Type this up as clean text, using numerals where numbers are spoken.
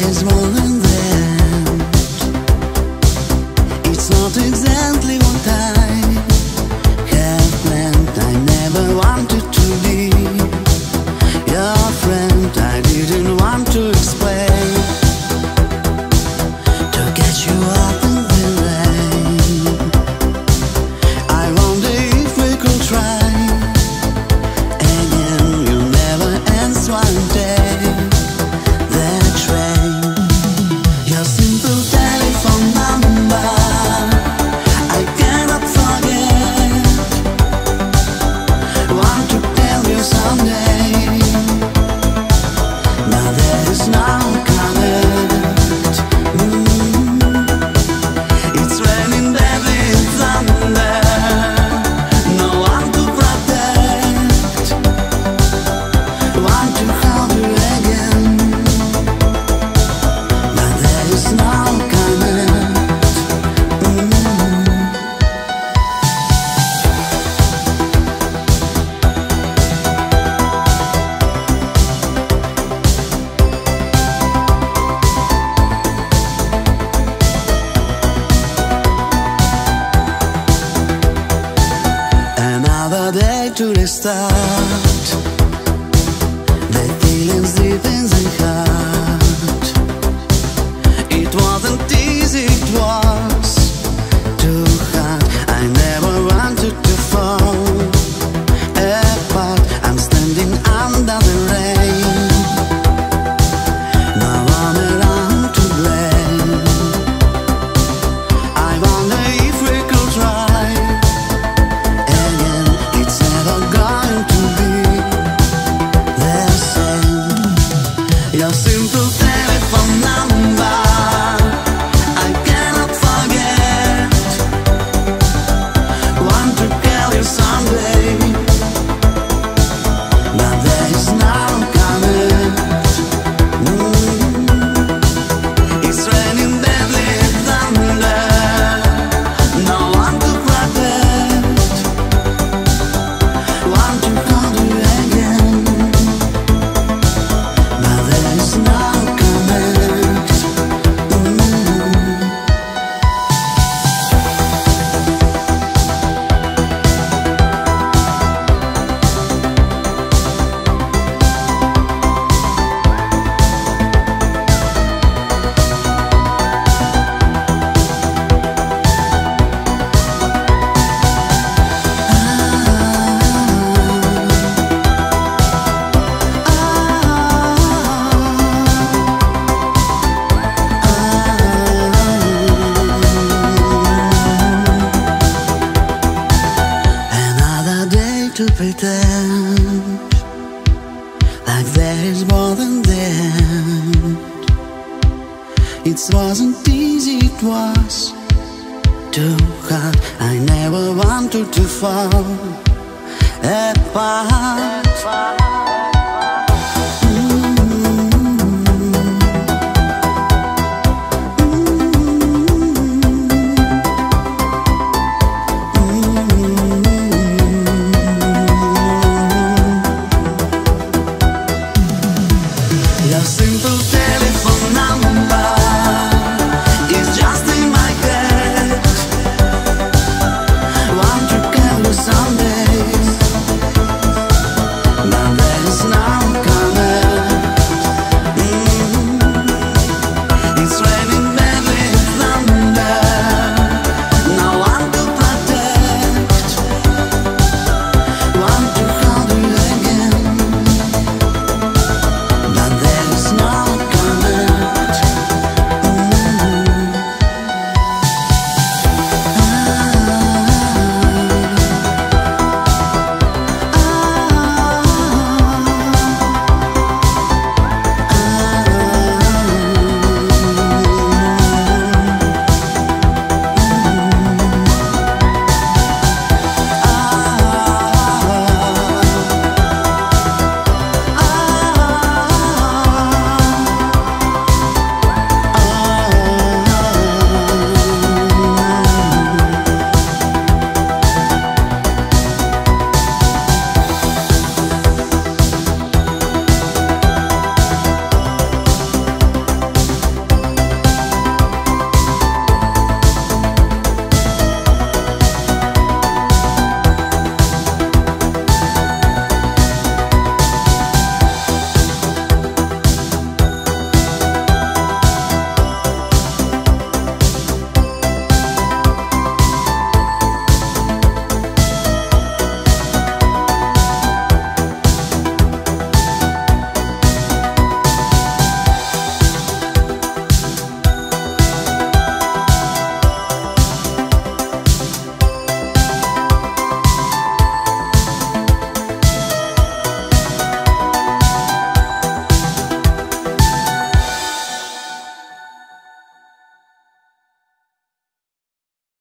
is more than that. It's not exactly what I have planned. I never wanted to be your friend. I didn't want to explain, to get you up in the rain. I wonder if we could try again. You'll never answer one day. That train, your simple telephone number, I cannot forget. Want to tell you someday, now there is no connect. It's raining deadly thunder, no one to protect. Want to hold you again, but there is no connect. Another day to restart the feelings deep in the heart. It wasn't easy, it was too hard. I never wanted to fall apart. I'm standing under the rain, no one around to blame. I wonder if we could try again. It's never going to be the same. Your simple telephone number, I cannot forget. Want to call you someday, but there is no connect. It's raining deadly thunder, no one to protect. Want to call you again, but there is no connect. Another day to pretend like there is more than that. It wasn't easy, it was too hard. I never wanted to fall apart.